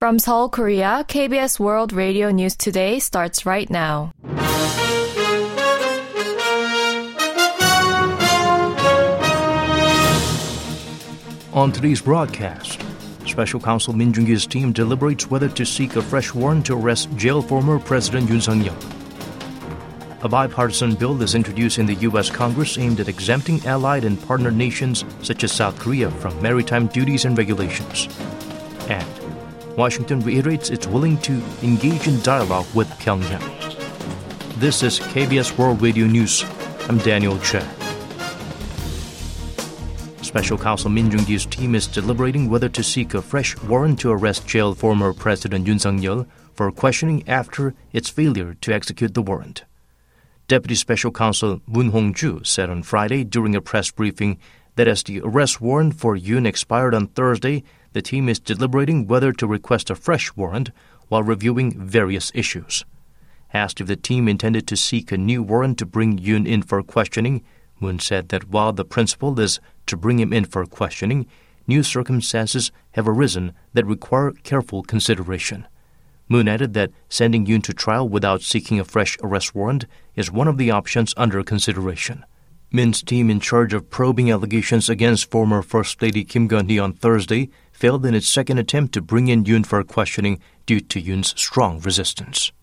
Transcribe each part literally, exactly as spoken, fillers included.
From Seoul, Korea, K B S World Radio News Today starts right now. On today's broadcast, Special Counsel Min Jung-gi's team deliberates whether to seek a fresh warrant to arrest jailed former President Yoon Suk-yeol. A bipartisan bill is introduced in the U S Congress aimed at exempting allied and partner nations such as South Korea from maritime duties and regulations. And Washington reiterates it's willing to engage in dialogue with Pyongyang. This is K B S World Radio News. I'm Daniel Che. Special Counsel Min Jung-gi's team is deliberating whether to seek a fresh warrant to arrest jailed former President Yoon Suk-yeol for questioning after its failure to execute the warrant. Deputy Special Counsel Moon Hong-ju said on Friday during a press briefing that as the arrest warrant for Yoon expired on Thursday, the team is deliberating whether to request a fresh warrant while reviewing various issues. Asked if the team intended to seek a new warrant to bring Yoon in for questioning, Moon said that while the principle is to bring him in for questioning, new circumstances have arisen that require careful consideration. Moon added that sending Yoon to trial without seeking a fresh arrest warrant is one of the options under consideration. Min's team in charge of probing allegations against former First Lady Kim Keon-hee on Thursday failed in its second attempt to bring in Yoon for questioning due to Yoon's strong resistance.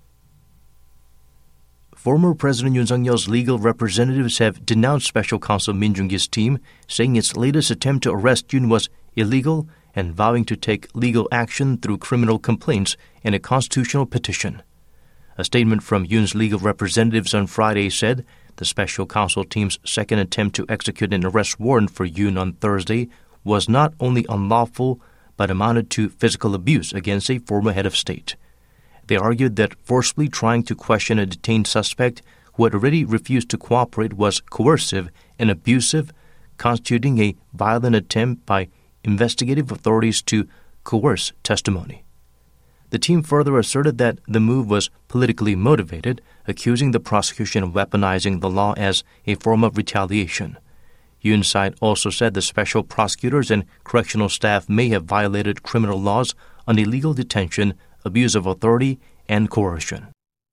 Former President Yoon Suk-yeol's legal representatives have denounced Special Counsel Min Jung-gi's team, saying its latest attempt to arrest Yoon was illegal and vowing to take legal action through criminal complaints and a constitutional petition. A statement from Yoon's legal representatives on Friday said the Special Counsel team's second attempt to execute an arrest warrant for Yoon on Thursday was not only unlawful but amounted to physical abuse against a former head of state. They argued that forcibly trying to question a detained suspect who had already refused to cooperate was coercive and abusive, constituting a violent attempt by investigative authorities to coerce testimony. The team further asserted that the move was politically motivated, accusing the prosecution of weaponizing the law as a form of retaliation. Yoon's side also said the special prosecutors and correctional staff may have violated criminal laws on illegal detention, abuse of authority, and coercion.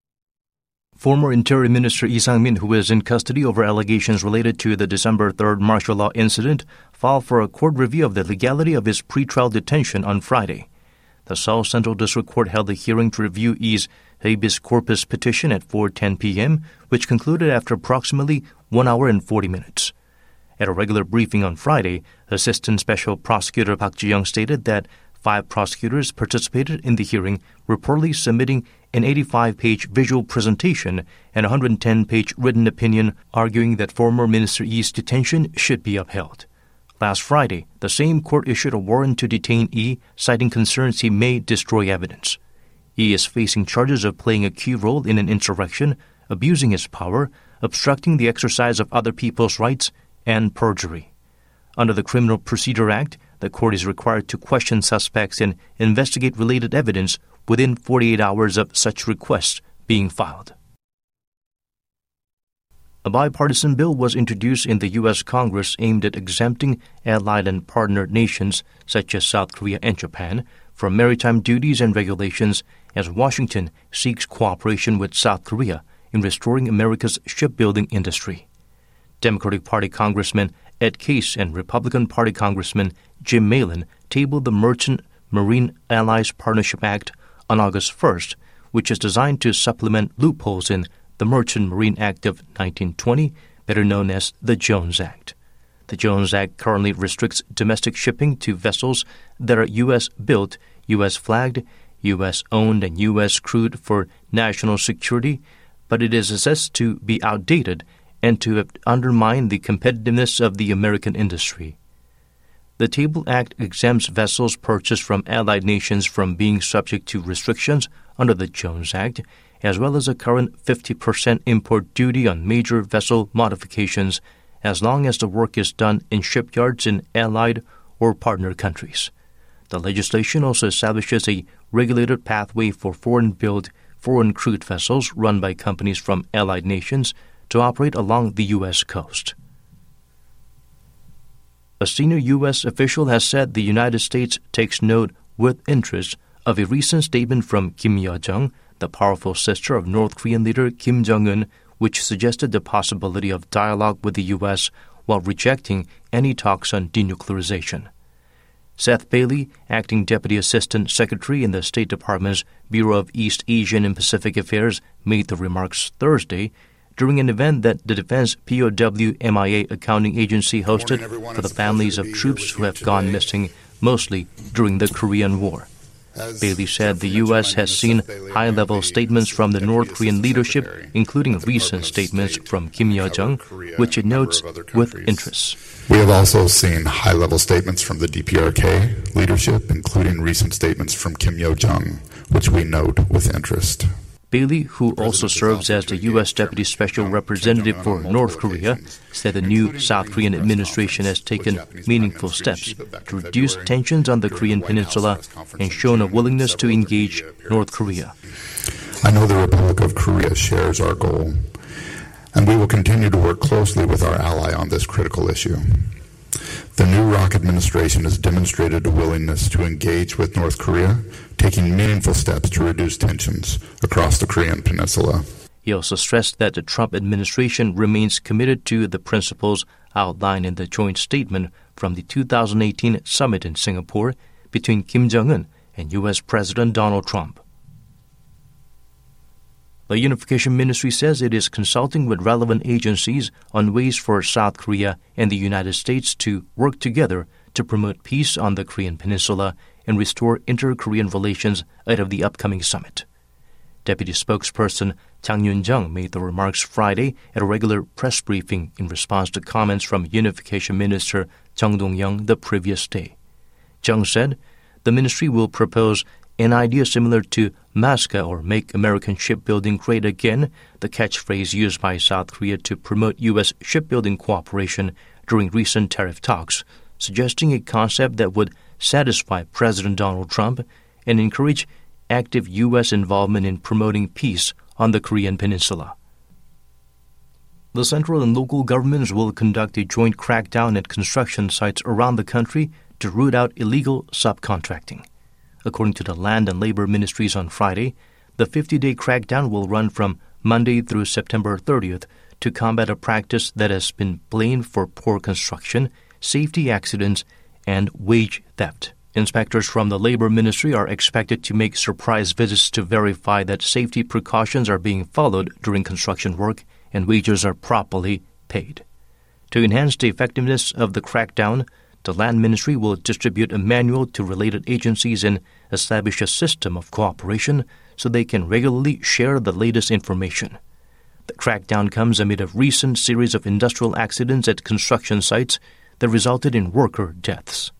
Former Interior Minister Lee Sang-min, who is in custody over allegations related to the December third martial law incident, filed for a court review of the legality of his pretrial detention on Friday. The Seoul Central District Court held a hearing to review Lee's habeas corpus petition at four ten p.m., which concluded after approximately one hour and forty minutes. At a regular briefing on Friday, Assistant Special Prosecutor Park Ji-young stated that Five prosecutors participated in the hearing, reportedly submitting an eighty-five page visual presentation and a one hundred ten page written opinion arguing that former Minister Lee's detention should be upheld. Last Friday, the same court issued a warrant to detain Lee, citing concerns he may destroy evidence. Lee is facing charges of playing a key role in an insurrection, abusing his power, obstructing the exercise of other people's rights, and perjury. Under the Criminal Procedure Act, the court is required to question suspects and investigate related evidence within forty-eight hours of such requests being filed. A bipartisan bill was introduced in the U S Congress aimed at exempting allied and partner nations such as South Korea and Japan from maritime duties and regulations as Washington seeks cooperation with South Korea in restoring America's shipbuilding industry. Democratic Party Congressman Ed Case and Republican Party Congressman Jim Malin tabled the Merchant Marine Allies Partnership Act on August first, which is designed to supplement loopholes in the Merchant Marine Act of nineteen twenty, better known as the Jones Act. The Jones Act currently restricts domestic shipping to vessels that are U S-built, U S-flagged, U S-owned, and U S-crewed for national security, but it is assessed to be outdated and to have undermined the competitiveness of the American industry. The Table Act exempts vessels purchased from allied nations from being subject to restrictions under the Jones Act, as well as a current fifty percent import duty on major vessel modifications, as long as the work is done in shipyards in allied or partner countries. The legislation also establishes a regulated pathway for foreign-built, foreign-crewed vessels run by companies from allied nations to operate along the U S coast. A senior U S official has said the United States takes note with interest of a recent statement from Kim Yo-jong, the powerful sister of North Korean leader Kim Jong-un, which suggested the possibility of dialogue with the U S while rejecting any talks on denuclearization. Seth Bailey, acting Deputy Assistant Secretary in the State Department's Bureau of East Asian and Pacific Affairs, made the remarks Thursday during an event that the Defense P O W M I A Accounting Agency hosted for the families of troops who have gone missing, mostly during the Korean War. Bailey said the U S has seen high-level statements from the North Korean leadership, including recent statements from Kim Yo-jong, which it notes with interest. We have also seen high-level statements from the D P R K leadership, including recent statements from Kim Yo-jong, which we note with interest. Bailey, who also serves as the U S Deputy Special Representative for North Korea, said the new South Korean administration has taken meaningful steps to reduce tensions on the Korean peninsula and shown a willingness to engage North Korea. I know the Republic of Korea shares our goal, and we will continue to work closely with our ally on this critical issue. The new R O K administration has demonstrated a willingness to engage with North Korea, taking meaningful steps to reduce tensions across the Korean peninsula. He also stressed that the Trump administration remains committed to the principles outlined in the joint statement from the two thousand eighteen summit in Singapore between Kim Jong-un and U S President Donald Trump. The Unification Ministry says it is consulting with relevant agencies on ways for South Korea and the United States to work together to promote peace on the Korean peninsula and restore inter-Korean relations ahead of the upcoming summit. Deputy spokesperson Chang Yun-jung made the remarks Friday at a regular press briefing in response to comments from Unification Minister Chung Dong-young the previous day. Chung said the ministry will propose an idea similar to MASCA, or Make American Shipbuilding Great Again, the catchphrase used by South Korea to promote U S shipbuilding cooperation during recent tariff talks, suggesting a concept that would satisfy President Donald Trump and encourage active U S involvement in promoting peace on the Korean peninsula. The central and local governments will conduct a joint crackdown at construction sites around the country to root out illegal subcontracting. According to the Land and Labor Ministries on Friday, the fifty-day crackdown will run from Monday through September thirtieth to combat a practice that has been blamed for poor construction, safety accidents, and wage theft. Inspectors from the Labor Ministry are expected to make surprise visits to verify that safety precautions are being followed during construction work and wages are properly paid. To enhance the effectiveness of the crackdown, the Land Ministry will distribute a manual to related agencies and establish a system of cooperation so they can regularly share the latest information. The crackdown comes amid a recent series of industrial accidents at construction sites that resulted in worker deaths.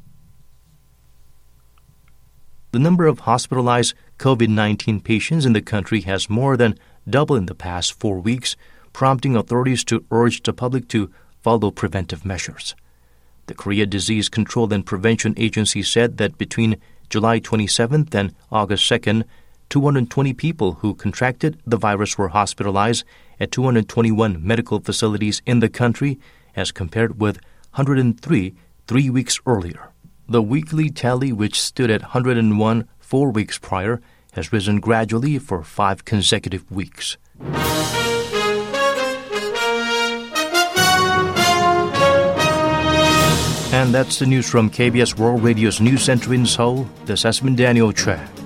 The number of hospitalized COVID nineteen patients in the country has more than doubled in the past four weeks, prompting authorities to urge the public to follow preventive measures. The Korea Disease Control and Prevention Agency said that between July twenty-seventh and August second, two hundred twenty people who contracted the virus were hospitalized at two hundred twenty-one medical facilities in the country, as compared with one hundred three three weeks earlier. The weekly tally, which stood at one hundred one four weeks prior, has risen gradually for five consecutive weeks. And that's the news from K B S World Radio's News Center in Seoul. This has been Daniel Choi.